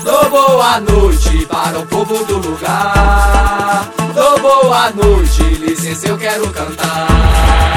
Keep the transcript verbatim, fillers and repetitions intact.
Dou boa noite para o povo do lugar. Dou boa noite, licença, eu quero cantar.